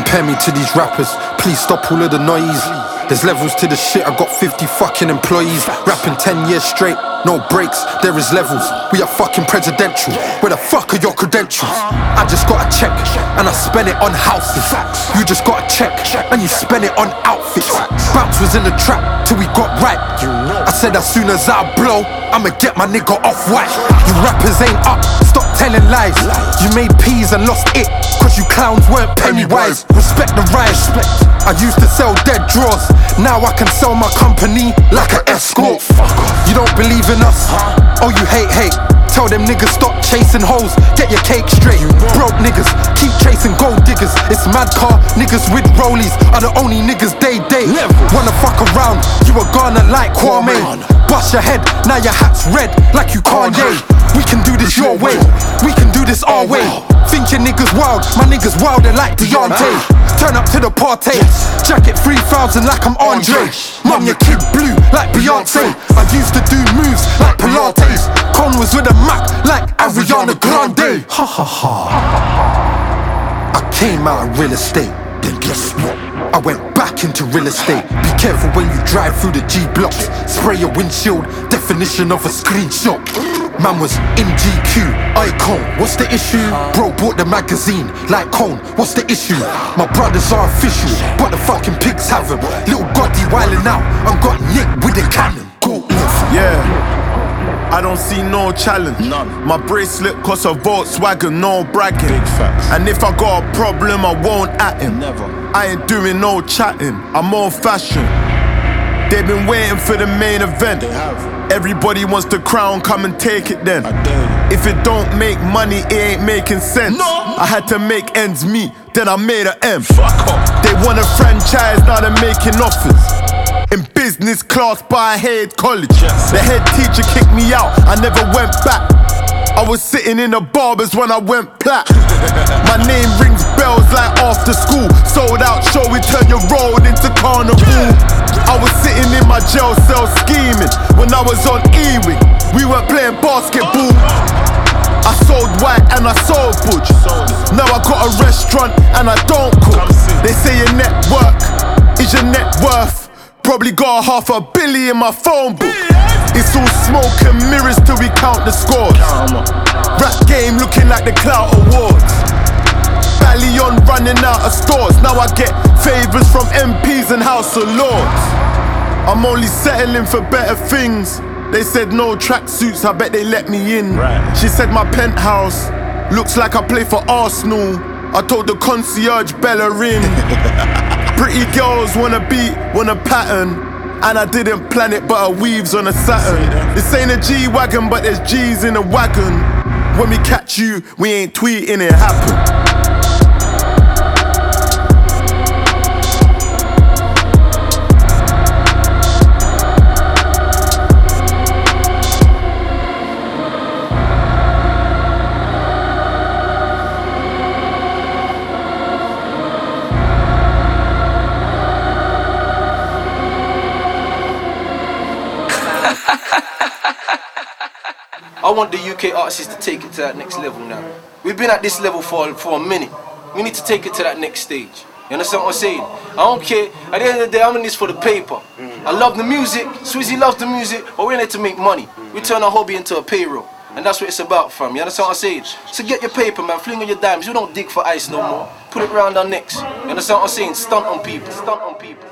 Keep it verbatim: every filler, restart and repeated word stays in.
compare me to these rappers. Please stop all of the noise. There's levels to the shit, I got fifty fucking employees. Rapping ten years straight, no breaks, there is levels. We are fucking presidential, where the fuck are your credentials? I just got a check, and I spend it on houses. You just got a check, and you spend it on outfits. Bounce was in the trap, till we got right. I said as soon as I blow, I'ma get my nigga off white. You rappers ain't up, stop telling lies. You made peas and lost it, cause you clowns weren't Pennywise. Respect the rise. I used to sell dead drawers, now I can sell my company like an escort. You don't believe in us? Oh, you hate hate. Tell them niggas stop chasing hoes, get your cake straight. Broke niggas, keep chasing gold diggers. It's mad car, niggas with rollies are the only niggas they date. Wanna fuck around, you a Ghana like Kwame. Bust your head, now your hat's red like you Kanye. We can do this your way, we can do this our way. Think your niggas wild, my niggas wilder like Deontay. Turn up to the party, jacket three thousand like I'm Andre. Mum, your kid blue like Beyonce. I used to do moves like Pilates. Con was with a Mac like Ariana Grande. Ha ha ha. I came out of real estate, then guess what? I went back into real estate. Be careful when you drive through the G blocks. Spray your windshield, definition of a screenshot. Man was in G Q, icon, what's the issue? Bro bought the magazine, like Cone, what's the issue? My brothers are official, but the fucking pigs have them. Little Gotti wildin' out, I'm got Nick with the cannon. Go yeah, I don't see no challenge. None. My bracelet costs a Volkswagen, no bragging. Big facts. And if I got a problem, I won't at him. Never. I ain't doing no chatting, I'm old fashioned. They've been waiting for the main event. They have. Everybody wants the crown, come and take it then. If it don't make money, it ain't making sense. No. I had to make ends meet, then I made an M. Fuck off. They want a franchise, now they're making offers. In business class, but I hated college. Yes. The head teacher kicked me out, I never went back. I was sitting in the barbers when I went plat. My name rings bells like after school. Sold out show, we turn your road into carnival. I was sitting in my jail cell scheming when I was on E-Wing. We weren't playing basketball. I sold white and I sold butch. Now I got a restaurant and I don't cook. They say your network is your net worth. Probably got half a billy in my phone book. It's all smoke and mirrors till we count the scores. Rap game looking like the Clout Awards. Ballion running out of stores. Now I get favours from M Ps and House of Lords. I'm only settling for better things. They said no tracksuits, I bet they let me in. Right. She said my penthouse looks like I play for Arsenal. I told the concierge Bellerin. Pretty girls wanna beat, wanna pattern. And I didn't plan it, but her weaves on a Saturn. This ain't a G-Wagon, but there's G's in a wagon. When we catch you, we ain't tweeting it happen. I want the U K artists to take it to that next level now. We've been at this level for, for a minute. We need to take it to that next stage. You understand what I'm saying? I don't care. At the end of the day, I'm in this for the paper. Mm-hmm. I love the music. Swizzy loves the music, but we're in it to make money. Mm-hmm. We turn our hobby into a payroll. And that's what it's about, fam. You understand what I'm saying? So get your paper, man. Fling on your dimes. You don't dig for ice no more. Put it round our necks. You understand what I'm saying? Stunt on people. Stunt on people.